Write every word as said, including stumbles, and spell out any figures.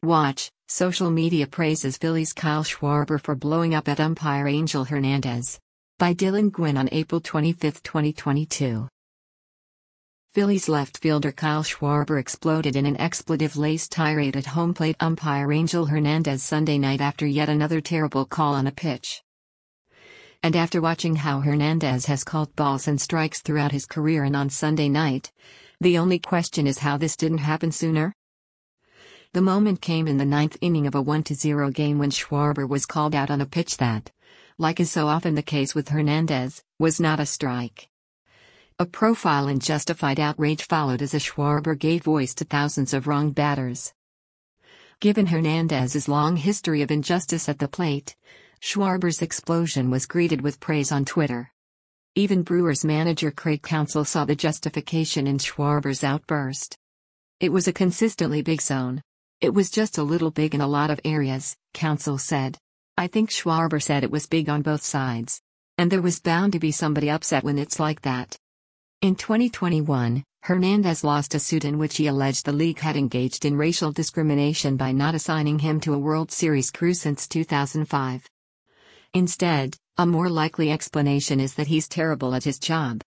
Watch, social media praises Phillies' Kyle Schwarber for blowing up at umpire Angel Hernandez. By Dylan Gwynn on April twenty-fifth, twenty twenty-two. Phillies left fielder Kyle Schwarber exploded in an expletive-laced tirade at home plate umpire Angel Hernandez Sunday night after yet another terrible call on a pitch. And after watching how Hernandez has called balls and strikes throughout his career and on Sunday night, the only question is how this didn't happen sooner? The moment came in the ninth inning of a one to zero game when Schwarber was called out on a pitch that, like is so often the case with Hernandez, was not a strike. A profile in justified outrage followed as a Schwarber gave voice to thousands of wronged batters. Given Hernandez's long history of injustice at the plate, Schwarber's explosion was greeted with praise on Twitter. Even Brewers manager Craig Counsell saw the justification in Schwarber's outburst. It was a consistently big zone. It was just a little big in a lot of areas, Counsell said. I think Schwarber said it was big on both sides. And there was bound to be somebody upset when it's like that. In twenty twenty-one, Hernandez lost a suit in which he alleged the league had engaged in racial discrimination by not assigning him to a World Series crew since two thousand five. Instead, a more likely explanation is that he's terrible at his job.